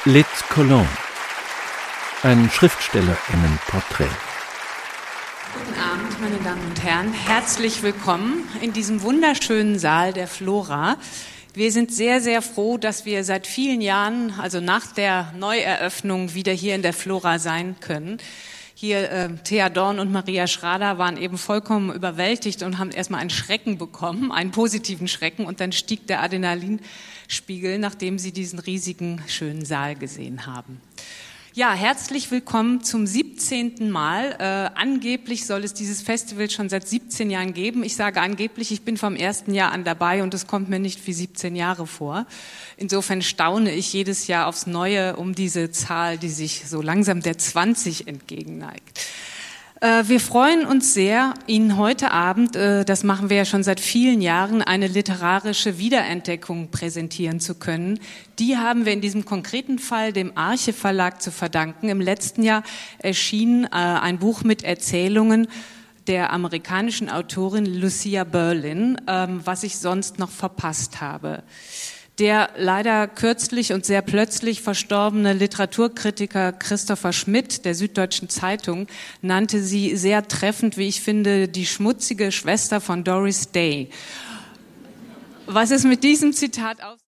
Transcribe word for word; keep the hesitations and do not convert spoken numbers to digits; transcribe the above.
Lit Cologne. Ein SchriftstellerInnenporträt. Guten Abend, meine Damen und Herren. Herzlich willkommen in diesem wunderschönen Saal der Flora. Wir sind sehr, sehr froh, dass wir seit vielen Jahren, also nach der Neueröffnung, wieder hier in der Flora sein können. Hier äh, Thea Dorn und Maria Schrader waren eben vollkommen überwältigt und haben erstmal einen Schrecken bekommen, einen positiven Schrecken, und dann stieg der Adrenalinspiegel, nachdem sie diesen riesigen, schönen Saal gesehen haben. Ja, herzlich willkommen zum siebzehnten Mal. Äh, angeblich soll es dieses Festival schon seit siebzehn Jahren geben. Ich sage angeblich, ich bin vom ersten Jahr an dabei und es kommt mir nicht wie siebzehn Jahre vor. Insofern staune ich jedes Jahr aufs Neue um diese Zahl, die sich so langsam der zwanzig entgegenneigt. Wir freuen uns sehr, Ihnen heute Abend, das machen wir ja schon seit vielen Jahren, eine literarische Wiederentdeckung präsentieren zu können. Die haben wir in diesem konkreten Fall dem Arche Verlag zu verdanken. Im letzten Jahr erschien ein Buch mit Erzählungen der amerikanischen Autorin Lucia Berlin, was ich sonst noch verpasst habe. Der leider kürzlich und sehr plötzlich verstorbene Literaturkritiker Christopher Schmidt der Süddeutschen Zeitung nannte sie sehr treffend, wie ich finde, die schmutzige Schwester von Doris Day. Was es mit diesem Zitat auf